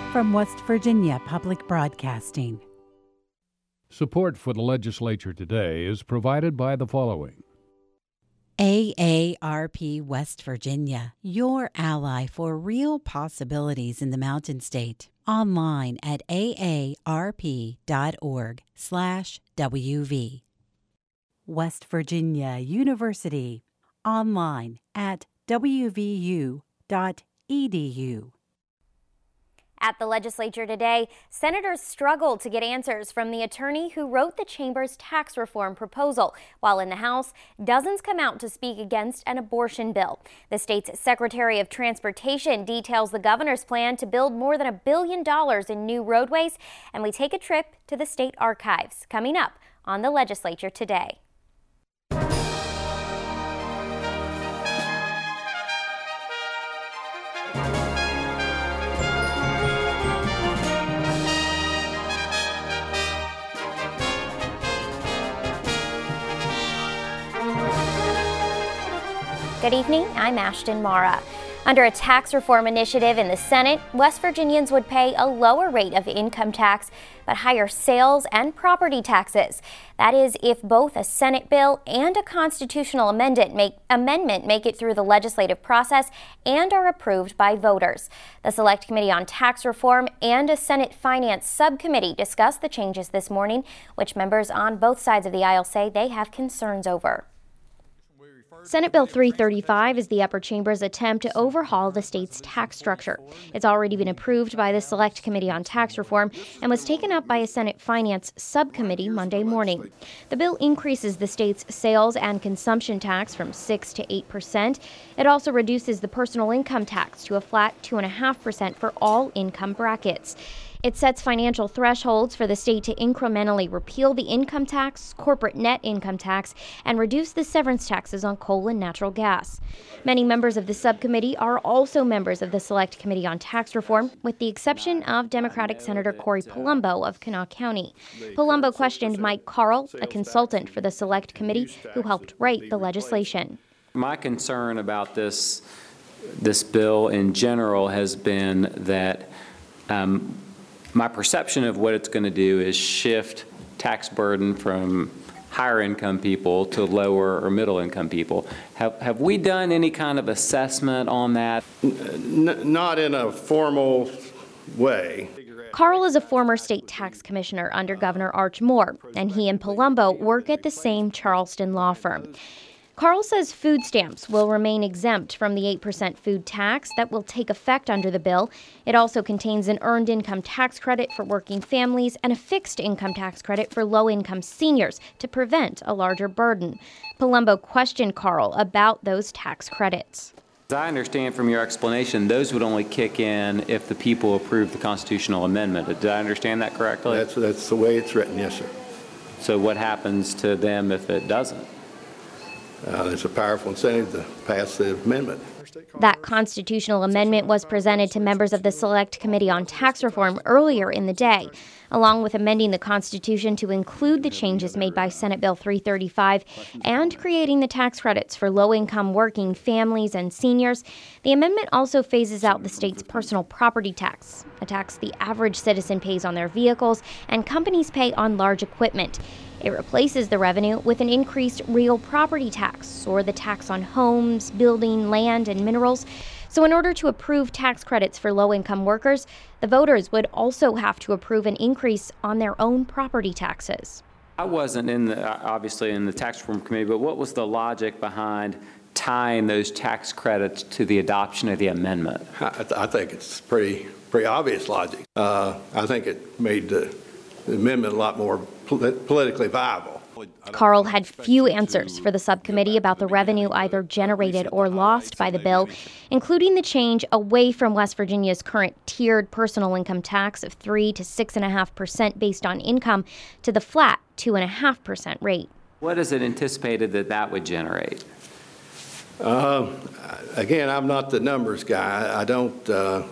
from West Virginia Public Broadcasting. Support for the legislature today is provided by the following. AARP West Virginia, your ally for real possibilities in the Mountain State. Online at aarp.org/WV. West Virginia University. Online at wvu.edu. At the legislature today, senators struggled to get answers from the attorney who wrote the chamber's tax reform proposal, while in the House, dozens come out to speak against an abortion bill. The state's Secretary of Transportation details the governor's plan to build more than $1 billion in new roadways, and we take a trip to the state archives, coming up on the legislature today. Good evening, I'm Ashton Mara. Under a tax reform initiative in the Senate, West Virginians would pay a lower rate of income tax, but higher sales and property taxes. That is, if both a Senate bill and a constitutional amendment make it through the legislative process and are approved by voters. The Select Committee on Tax Reform and a Senate Finance Subcommittee discussed the changes this morning, which members on both sides of the aisle say they have concerns over. Senate Bill 335 is the upper chamber's attempt to overhaul the state's tax structure. It's already been approved by the Select Committee on Tax Reform and was taken up by a Senate Finance Subcommittee Monday morning. The bill increases the state's sales and consumption tax from 6% to 8%. It also reduces the personal income tax to a flat 2.5% for all income brackets. It sets financial thresholds for the state to incrementally repeal the income tax, corporate net income tax, and reduce the severance taxes on coal and natural gas. Many members of the subcommittee are also members of the Select Committee on Tax Reform, with the exception of Democratic Senator Corey Palumbo of Kanawha County. Palumbo questioned Mike Carl, a consultant for the Select Committee who helped write the legislation. My concern about this bill in general has been that my perception of what it's going to do is shift tax burden from higher income people to lower or middle income people. Have we done any kind of assessment on that? Not in a formal way. Carl is a former state tax commissioner under Governor Arch Moore, and he and Palumbo work at the same Charleston law firm. Carl says food stamps will remain exempt from the 8% food tax that will take effect under the bill. It also contains an earned income tax credit for working families and a fixed income tax credit for low-income seniors to prevent a larger burden. Palumbo questioned Carl about those tax credits. As I understand from your explanation, those would only kick in if the people approve the constitutional amendment. Did I understand that correctly? That's the way it's written, yes, sir. So what happens to them if it doesn't? There's a powerful incentive to pass the amendment. That constitutional amendment was presented to members of the Select Committee on Tax Reform earlier in the day, along with amending the Constitution to include the changes made by Senate Bill 335 and creating the tax credits for low-income working families and seniors. The amendment also phases out the state's personal property tax, a tax the average citizen pays on their vehicles and companies pay on large equipment. It replaces the revenue with an increased real property tax, or the tax on homes, building, land, and minerals. So in order to approve tax credits for low-income workers, the voters would also have to approve an increase on their own property taxes. I wasn't obviously in the tax reform committee, but what was the logic behind tying those tax credits to the adoption of the amendment? I think it's pretty obvious logic. I think it made the amendment a lot more politically viable. Carl had few answers for the subcommittee about the revenue either generated or lost by the bill, including the change away from West Virginia's current tiered personal income tax of 3% to 6.5% based on income to the flat 2.5% rate. What is it anticipated that would generate? Again, I'm not the numbers guy. I don't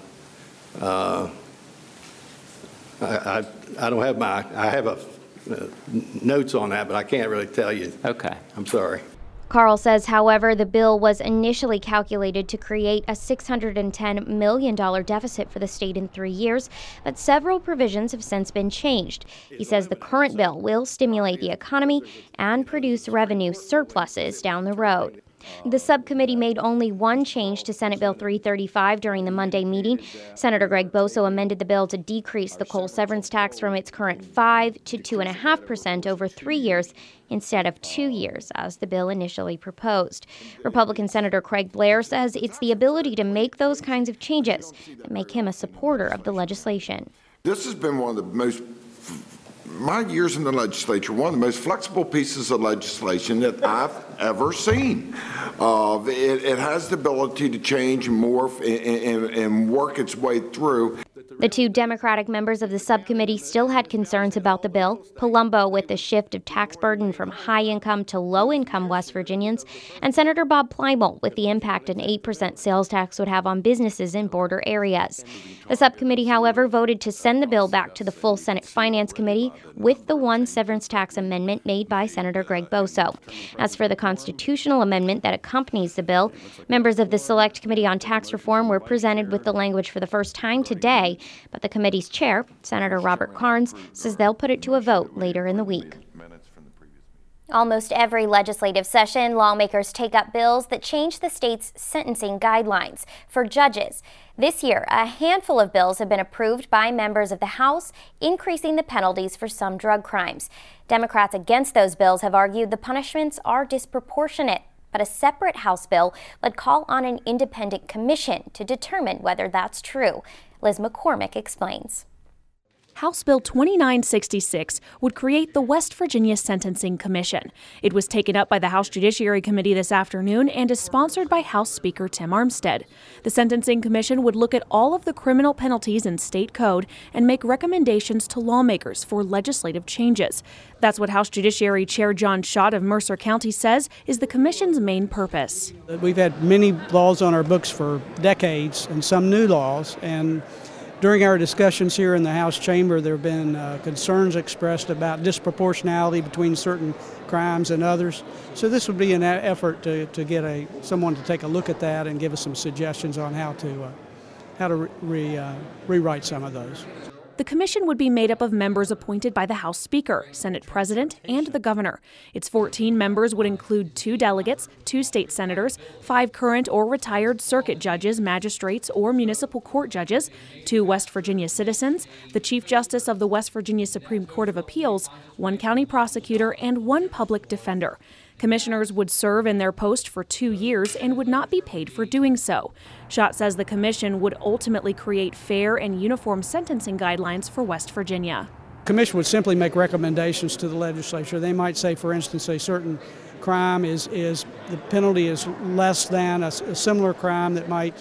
have I have notes on that, but I can't really tell you. Okay. I'm sorry. Carl says, however, the bill was initially calculated to create a $610 million deficit for the state in 3 years, but several provisions have since been changed. He says the current bill will stimulate the economy and produce revenue surpluses down the road. The subcommittee made only one change to Senate Bill 335 during the Monday meeting. Senator Greg Boso amended the bill to decrease the coal severance tax from its current 5% to 2.5% over 3 years instead of 2 years, as the bill initially proposed. Republican Senator Craig Blair says it's the ability to make those kinds of changes that make him a supporter of the legislation. This has been one of the my years in the legislature, one of the most flexible pieces of legislation that I've ever seen. It has the ability to change and morph and work its way through. The two Democratic members of the subcommittee still had concerns about the bill. Palumbo with the shift of tax burden from high-income to low-income West Virginians, and Senator Bob Plymouth with the impact an 8% sales tax would have on businesses in border areas. The subcommittee, however, voted to send the bill back to the full Senate Finance Committee with the one severance tax amendment made by Senator Greg Boso. As for the constitutional amendment that accompanies the bill, members of the Select Committee on Tax Reform were presented with the language for the first time today, but the committee's chair, Senator Robert Karnes, says they'll put it to a vote later in the week. Almost every legislative session, lawmakers take up bills that change the state's sentencing guidelines for judges. This year, a handful of bills have been approved by members of the House, increasing the penalties for some drug crimes. Democrats against those bills have argued the punishments are disproportionate, but a separate House bill would call on an independent commission to determine whether that's true. Liz McCormick explains. House Bill 2966 would create the West Virginia Sentencing Commission. It was taken up by the House Judiciary Committee this afternoon and is sponsored by House Speaker Tim Armstead. The Sentencing Commission would look at all of the criminal penalties in state code and make recommendations to lawmakers for legislative changes. That's what House Judiciary Chair John Schott of Mercer County says is the commission's main purpose. We've had many laws on our books for decades and some new laws, and during our discussions here in the House chamber, there have been concerns expressed about disproportionality between certain crimes and others. So this would be an effort to get someone to take a look at that and give us some suggestions on how to rewrite some of those. The commission would be made up of members appointed by the House Speaker, Senate President, and the Governor. Its 14 members would include 2 delegates, 2 state senators, 5 current or retired circuit judges, magistrates, or municipal court judges, 2 West Virginia citizens, the Chief Justice of the West Virginia Supreme Court of Appeals, 1 county prosecutor, and 1 public defender. Commissioners would serve in their post for 2 years and would not be paid for doing so. Schott says the commission would ultimately create fair and uniform sentencing guidelines for West Virginia. The commission would simply make recommendations to the legislature. They might say, for instance, a certain crime is the penalty is less than a similar crime that might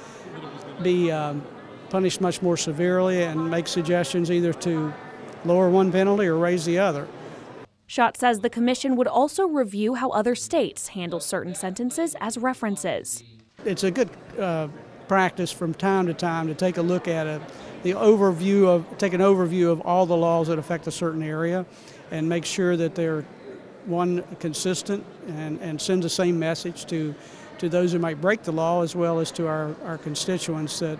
be punished much more severely, and make suggestions either to lower one penalty or raise the other. Schott says the commission would also review how other states handle certain sentences as references. It's a good practice from time to time to take a look at take an overview of all the laws that affect a certain area and make sure that they're, one, consistent and send the same message to those who might break the law, as well as to our constituents, that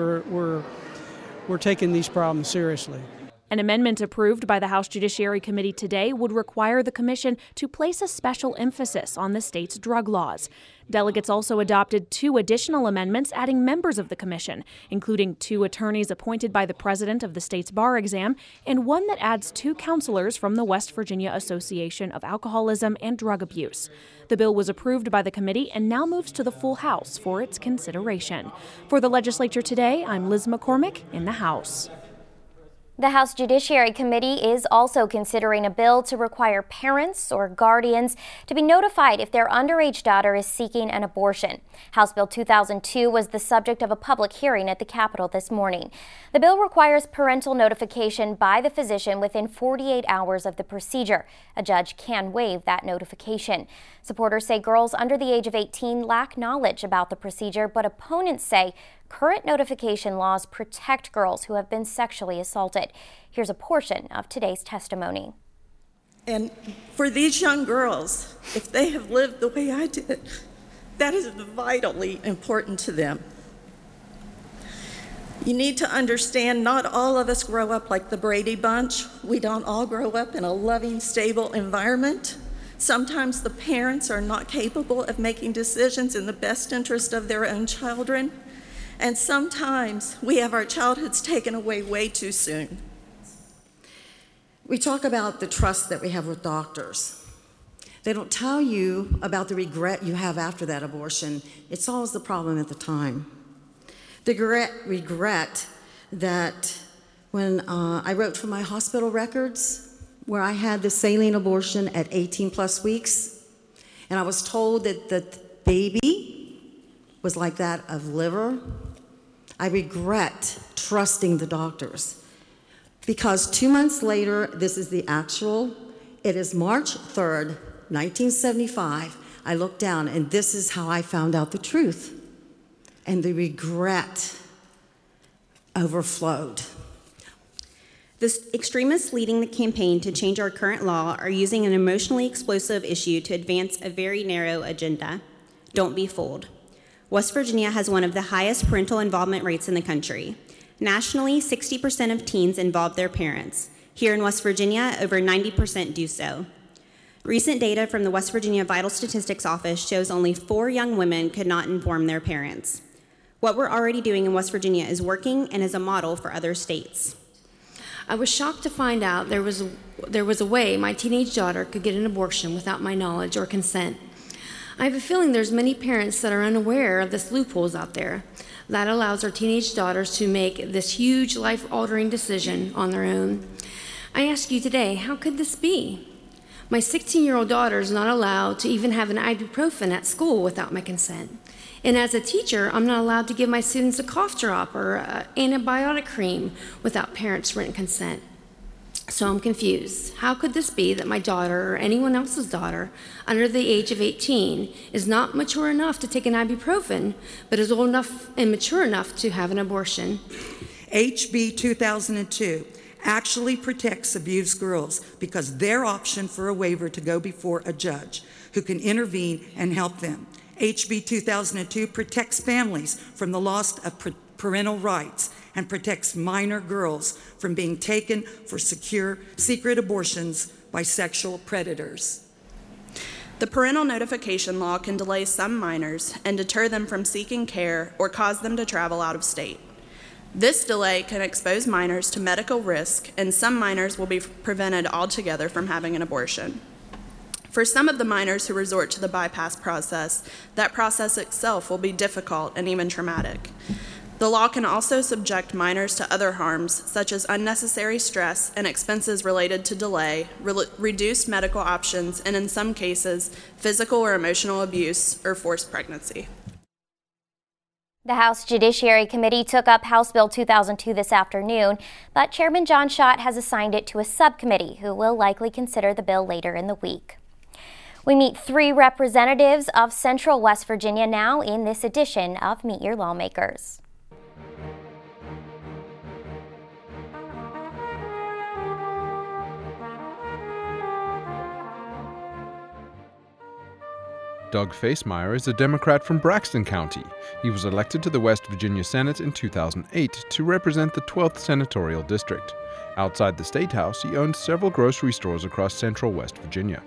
we're taking these problems seriously. An amendment approved by the House Judiciary Committee today would require the commission to place a special emphasis on the state's drug laws. Delegates also adopted 2 additional amendments adding members of the commission, including 2 attorneys appointed by the president of the state's bar exam, and one that adds 2 counselors from the West Virginia Association of Alcoholism and Drug Abuse. The bill was approved by the committee and now moves to the full House for its consideration. For the legislature today, I'm Liz McCormick in the House. The House Judiciary Committee is also considering a bill to require parents or guardians to be notified if their underage daughter is seeking an abortion. House Bill 2002 was the subject of a public hearing at the Capitol this morning. The bill requires parental notification by the physician within 48 hours of the procedure. A judge can waive that notification. Supporters say girls under the age of 18 lack knowledge about the procedure, but opponents say current notification laws protect girls who have been sexually assaulted. Here's a portion of today's testimony. And for these young girls, if they have lived the way I did, that is vitally important to them. You need to understand not all of us grow up like the Brady Bunch. We don't all grow up in a loving, stable environment. Sometimes the parents are not capable of making decisions in the best interest of their own children. And sometimes we have our childhoods taken away way too soon. We talk about the trust that we have with doctors. They don't tell you about the regret you have after that abortion. It solves the problem at the time. The regret that when I wrote for my hospital records, where I had the saline abortion at 18 plus weeks, and I was told that the baby was like that of liver. I regret trusting the doctors, because 2 months later, this is the actual, it is March 3rd, 1975, I looked down and this is how I found out the truth. And the regret overflowed. The extremists leading the campaign to change our current law are using an emotionally explosive issue to advance a very narrow agenda. Don't be fooled. West Virginia has one of the highest parental involvement rates in the country. Nationally, 60% of teens involve their parents. Here in West Virginia, over 90% do so. Recent data from the West Virginia Vital Statistics Office shows only 4 young women could not inform their parents. What we're already doing in West Virginia is working and is a model for other states. I was shocked to find out there was a way my teenage daughter could get an abortion without my knowledge or consent. I have a feeling there's many parents that are unaware of this loopholes out there that allows our teenage daughters to make this huge life-altering decision on their own. I ask you today, how could this be? My 16-year-old daughter is not allowed to even have an ibuprofen at school without my consent. And as a teacher, I'm not allowed to give my students a cough drop or antibiotic cream without parents' written consent. So I'm confused. How could this be that my daughter or anyone else's daughter under the age of 18 is not mature enough to take an ibuprofen, but is old enough and mature enough to have an abortion? HB 2002 actually protects abused girls because their option for a waiver to go before a judge who can intervene and help them. HB 2002 protects families from the loss of parental rights and protects minor girls from being taken for secret abortions by sexual predators. The parental notification law can delay some minors and deter them from seeking care or cause them to travel out of state. This delay can expose minors to medical risk, and some minors will be prevented altogether from having an abortion. For some of the minors who resort to the bypass process, that process itself will be difficult and even traumatic. The law can also subject minors to other harms, such as unnecessary stress and expenses related to delay, reduced medical options, and in some cases, physical or emotional abuse or forced pregnancy. The House Judiciary Committee took up House Bill 2002 this afternoon, but Chairman John Schott has assigned it to a subcommittee who will likely consider the bill later in the week. We meet 3 representatives of Central West Virginia now in this edition of Meet Your Lawmakers. Doug Facemeyer is a Democrat from Braxton County. He was elected to the West Virginia Senate in 2008 to represent the 12th Senatorial District. Outside the State House, he owns several grocery stores across central West Virginia.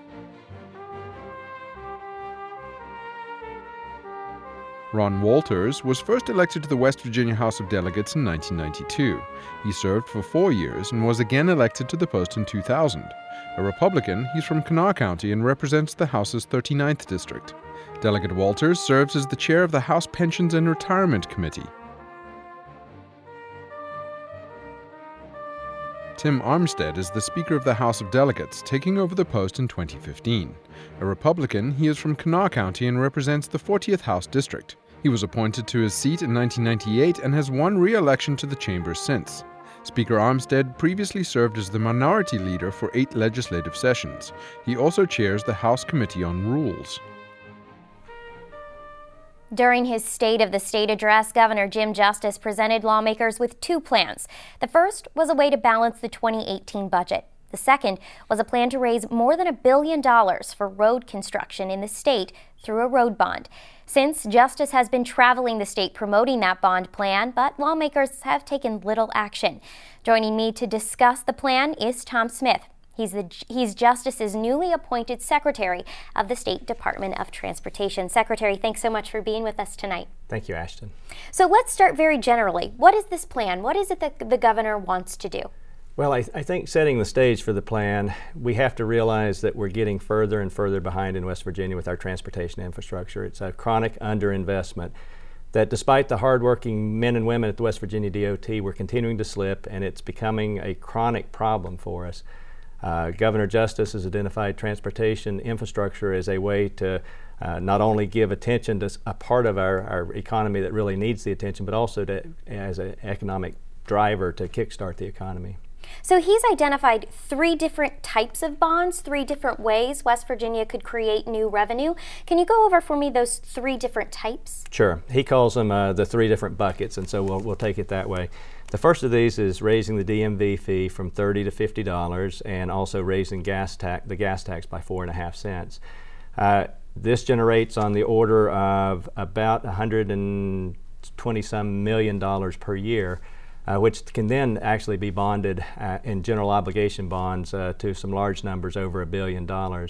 Ron Walters was first elected to the West Virginia House of Delegates in 1992. He served for 4 years and was again elected to the post in 2000. A Republican, he's from Kanawha County and represents the House's 39th District. Delegate Walters serves as the chair of the House Pensions and Retirement Committee. Tim Armstead is the Speaker of the House of Delegates, taking over the post in 2015. A Republican, he is from Kanawha County and represents the 40th House District. He was appointed to his seat in 1998 and has won re-election to the chamber since. Speaker Armstead previously served as the minority leader for 8 legislative sessions. He also chairs the House Committee on Rules. During his State of the State address, Governor Jim Justice presented lawmakers with 2 plans. The first was a way to balance the 2018 budget. The second was a plan to raise more than $1 billion for road construction in the state through a road bond. Since, Justice has been traveling the state promoting that bond plan, but lawmakers have taken little action. Joining me to discuss the plan is Tom Smith. He's Justice's newly appointed Secretary of the State Department of Transportation. Secretary, thanks so much for being with us tonight. Thank you, Ashton. So let's start very generally. What is this plan? What is it that the governor wants to do? Well, I think setting the stage for the plan, we have to realize that we're getting further and further behind in West Virginia with our transportation infrastructure. It's a chronic underinvestment that despite the hardworking men and women at the West Virginia DOT, we're continuing to slip, and it's becoming a chronic problem for us. Governor Justice has identified transportation infrastructure as a way to not only give attention to a part of our economy that really needs the attention, but also as an economic driver to kickstart the economy. So he's identified 3 different types of bonds, 3 different ways West Virginia could create new revenue. Can you go over for me those 3 different types? Sure. He calls them the 3 different buckets, and so we'll take it that way. The first of these is raising the DMV fee from $30 to $50 and also raising the gas tax by 4.5 cents. This generates on the order of about $120-some million per year, which can then actually be bonded in general obligation bonds to some large numbers over $1 billion.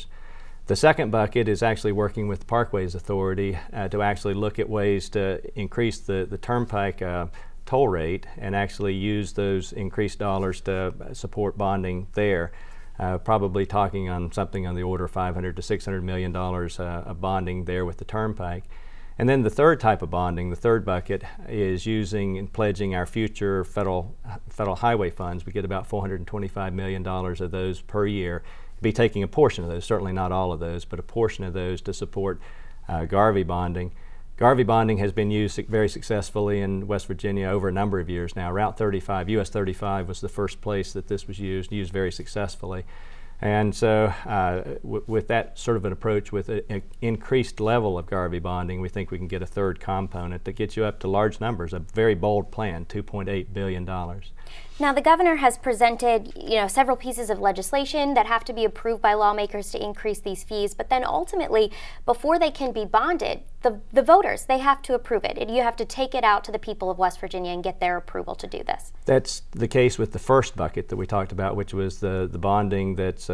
The second bucket is actually working with the Parkways Authority to actually look at ways to increase the turnpike toll rate and actually use those increased dollars to support bonding there. Probably talking on something on the order of $500 to $600 million of bonding there with the turnpike. And then the third type of bonding, the third bucket, is using and pledging our future federal highway funds. We get about $425 million of those per year. Be taking a portion of those, certainly not all of those, but a portion of those to support Garvey bonding. Garvey bonding has been used very successfully in West Virginia over a number of years now. Route 35, US 35 was the first place that this was used very successfully. And so with that sort of an approach, with an increased level of Garvey bonding, we think we can get a third component that gets you up to large numbers, a very bold plan, $2.8 billion. Now, the governor has presented, several pieces of legislation that have to be approved by lawmakers to increase these fees, but then ultimately, before they can be bonded, the voters, they have to approve it. You have to take it out to the people of West Virginia and get their approval to do this. That's the case with the first bucket that we talked about, which was the bonding that's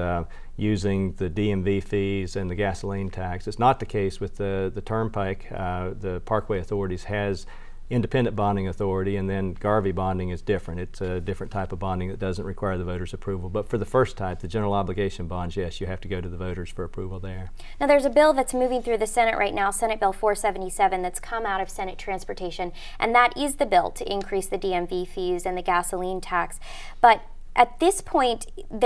using the DMV fees and the gasoline tax. It's not the case with the turnpike. The Parkway Authorities has independent bonding authority, and then Garvey bonding is different. It's a different type of bonding that doesn't require the voters' approval. But for the first type, the general obligation bonds, yes, you have to go to the voters for approval there. Now, there's a bill that's moving through the Senate right now, Senate Bill 477, that's come out of Senate Transportation, and that is the bill to increase the DMV fees and the gasoline tax. But at this point,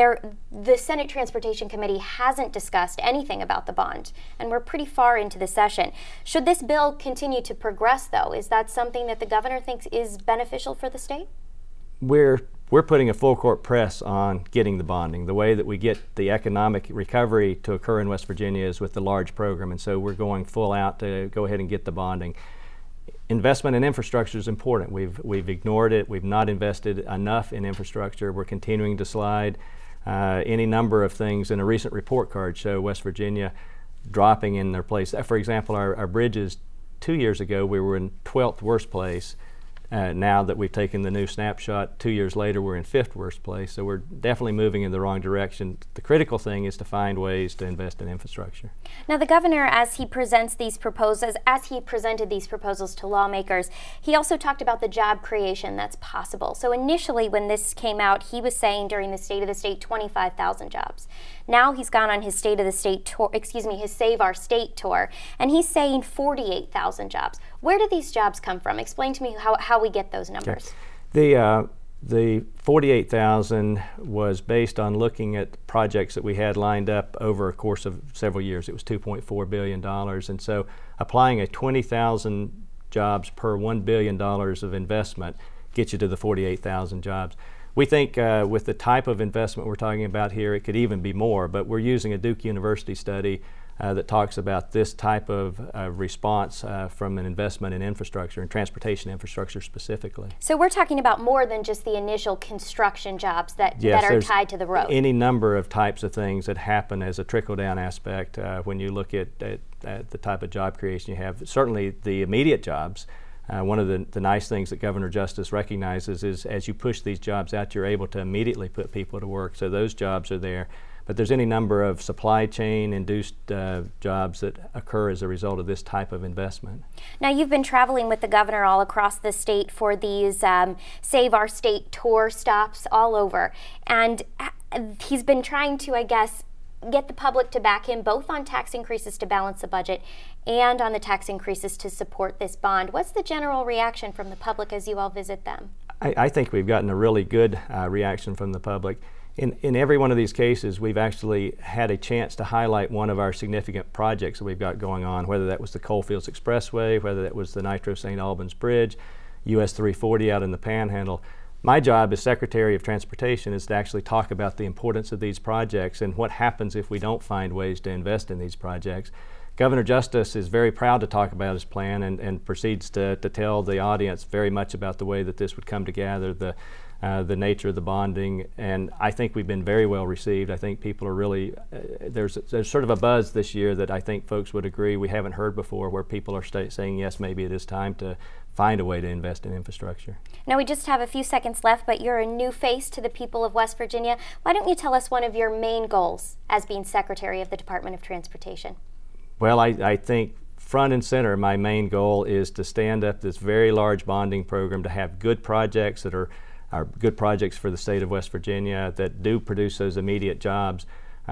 the Senate Transportation Committee hasn't discussed anything about the bond, and we're pretty far into the session. Should this bill continue to progress, though? Is that something that the governor thinks is beneficial for the state? We're putting a full court press on getting the bonding. The way that we get the economic recovery to occur in West Virginia is with the large program, and so we're going full out to go ahead and get the bonding. Investment in infrastructure is important. We've ignored it. We've not invested enough in infrastructure. We're continuing to slide. Any number of things in a recent report card show West Virginia dropping in their place. For example, our bridges 2 years ago, we were in 12th worst place. Now that we've taken the new snapshot, 2 years later, we're in 5th worst place. So we're definitely moving in the wrong direction. The critical thing is to find ways to invest in infrastructure. Now, the governor, as he presented these proposals to lawmakers, he also talked about the job creation that's possible. So initially, when this came out, he was saying during the State of the State, 25,000 jobs. Now he's gone on his State of the State tour, his Save Our State tour, and he's saying 48,000 jobs. Where do these jobs come from? Explain to me how we get those numbers. Okay. The 48,000 was based on looking at projects that we had lined up over a course of several years. It was $2.4 billion, and so applying a 20,000 jobs per $1 billion of investment gets you to the 48,000 jobs. We think with the type of investment we're talking about here, it could even be more, but we're using a Duke University study that talks about this type of response from an investment in infrastructure and transportation infrastructure specifically. So we're talking about more than just the initial construction jobs that are tied to the road. Any number of types of things that happen as a trickle-down aspect when you look at the type of job creation you have. Certainly the immediate jobs. One of the nice things that Governor Justice recognizes is as you push these jobs out, you're able to immediately put people to work. So those jobs are there. But there's any number of supply chain induced jobs that occur as a result of this type of investment. Now, you've been traveling with the governor all across the state for these Save Our State tour stops all over. And he's been trying to, I guess, get the public to back him both on tax increases to balance the budget and on the tax increases to support this bond. What's the general reaction from the public as you all visit them? I think we've gotten a really good reaction from the public. In every one of these cases, we've actually had a chance to highlight one of our significant projects that we've got going on, whether that was the Coalfields Expressway, whether that was the Nitro St. Albans Bridge, US 340 out in the Panhandle. My job as Secretary of Transportation is to actually talk about the importance of these projects and what happens if we don't find ways to invest in these projects. Governor Justice is very proud to talk about his plan and proceeds to tell the audience very much about the way that this would come together, the nature of the bonding, and I think we've been very well received. I think people are really, there's sort of a buzz this year that I think folks would agree we haven't heard before, where people are saying, yes, maybe it is time to find a way to invest in infrastructure. Now, we just have a few seconds left, but you're a new face to the people of West Virginia. Why don't you tell us one of your main goals as being Secretary of the Department of Transportation? Well, I think front and center, my main goal is to stand up this very large bonding program, to have good projects that are good projects for the state of West Virginia that do produce those immediate jobs.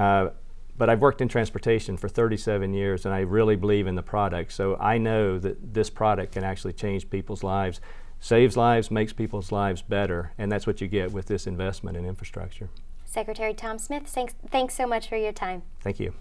But I've worked in transportation for 37 years, and I really believe in the product. So I know that this product can actually change people's lives, saves lives, makes people's lives better, and that's what you get with this investment in infrastructure. Secretary Tom Smith, thanks so much for your time. Thank you.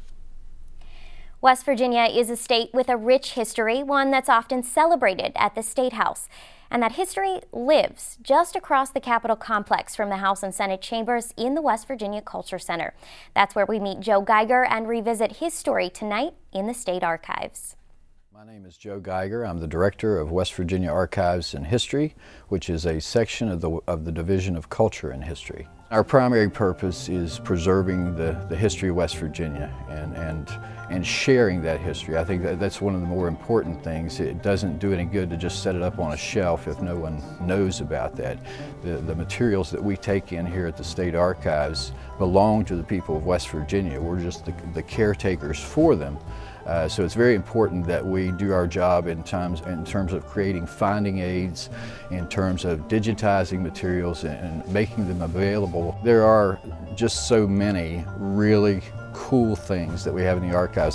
West Virginia is a state with a rich history, one that's often celebrated at the State House. And that history lives just across the Capitol complex from the House and Senate chambers in the West Virginia Culture Center. That's where we meet Joe Geiger and revisit his story tonight in the State Archives. My name is Joe Geiger. I'm the Director of West Virginia Archives and History, which is a section of the Division of Culture and History. Our primary purpose is preserving the history of West Virginia and sharing that history. I think that's one of the more important things. It doesn't do any good to just set it up on a shelf if no one knows about that. The materials that we take in here at the State Archives belong to the people of West Virginia. We're just the caretakers for them. So it's very important that we do our job in terms of creating finding aids, in terms of digitizing materials and making them available. There are just so many really cool things that we have in the archives.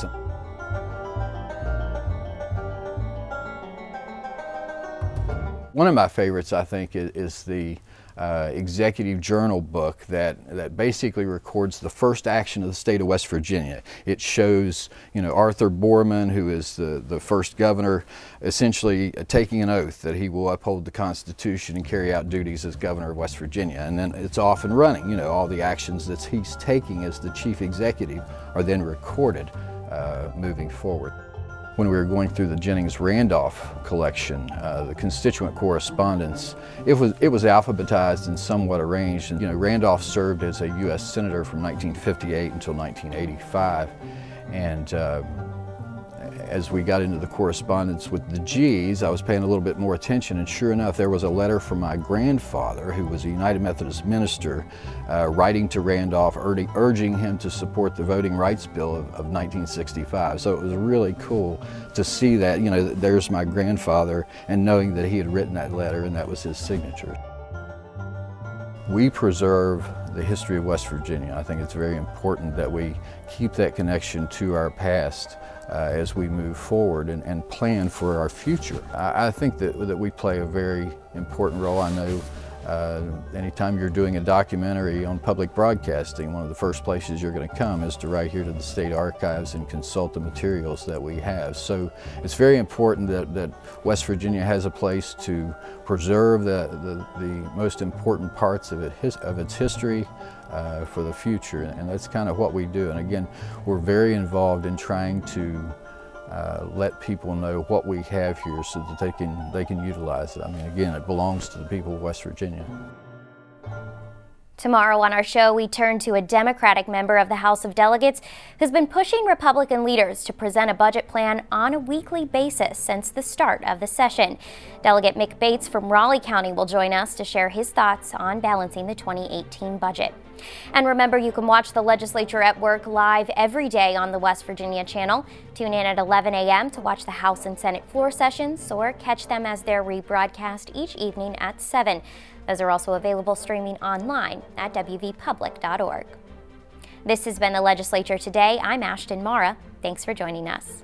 One of my favorites, I think, is the Executive Journal book that basically records the first action of the state of West Virginia. It shows, Arthur Borman, who is the first governor, essentially taking an oath that he will uphold the Constitution and carry out duties as governor of West Virginia. And then it's off and running. All the actions that he's taking as the chief executive are then recorded moving forward. When we were going through the Jennings-Randolph collection, the constituent correspondence, it was alphabetized and somewhat arranged. And, Randolph served as a U.S. Senator from 1958 until 1985. And as we got into the correspondence with the G's, I was paying a little bit more attention, and sure enough, there was a letter from my grandfather, who was a United Methodist minister, writing to Randolph, urging him to support the Voting Rights Bill of 1965. So it was really cool to see that, there's my grandfather, and knowing that he had written that letter and that was his signature. We preserve the history of West Virginia. I think it's very important that we keep that connection to our past as we move forward and plan for our future. I think that we play a very important role. I know Anytime you're doing a documentary on public broadcasting, one of the first places you're going to come is to right here to the State Archives and consult the materials that we have. So it's very important that West Virginia has a place to preserve the most important parts of its history for the future, and that's kind of what we do. And again, we're very involved in trying to let people know what we have here so that they can utilize it. I mean, again, it belongs to the people of West Virginia. Tomorrow on our show, we turn to a Democratic member of the House of Delegates who's been pushing Republican leaders to present a budget plan on a weekly basis since the start of the session. Delegate Mick Bates from Raleigh County will join us to share his thoughts on balancing the 2018 budget. And remember, you can watch the Legislature at Work live every day on the West Virginia channel. Tune in at 11 a.m. to watch the House and Senate floor sessions, or catch them as they're rebroadcast each evening at 7. Those are also available streaming online at wvpublic.org. This has been the Legislature Today. I'm Ashton Mara. Thanks for joining us.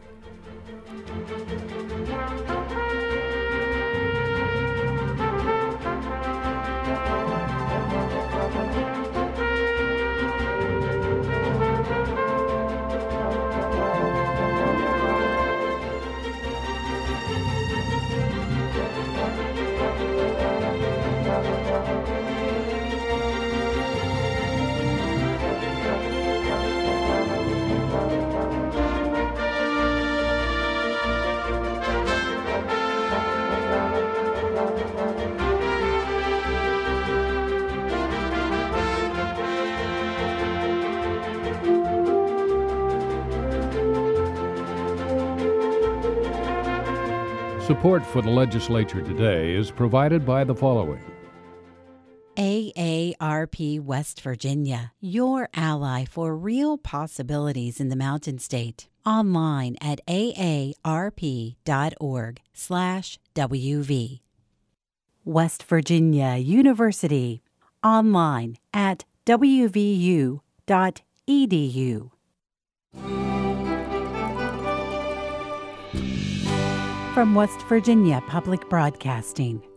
Support for the Legislature Today is provided by the following. AARP West Virginia, your ally for real possibilities in the Mountain State. Online at aarp.org/WV. West Virginia University. Online at wvu.edu. From West Virginia Public Broadcasting.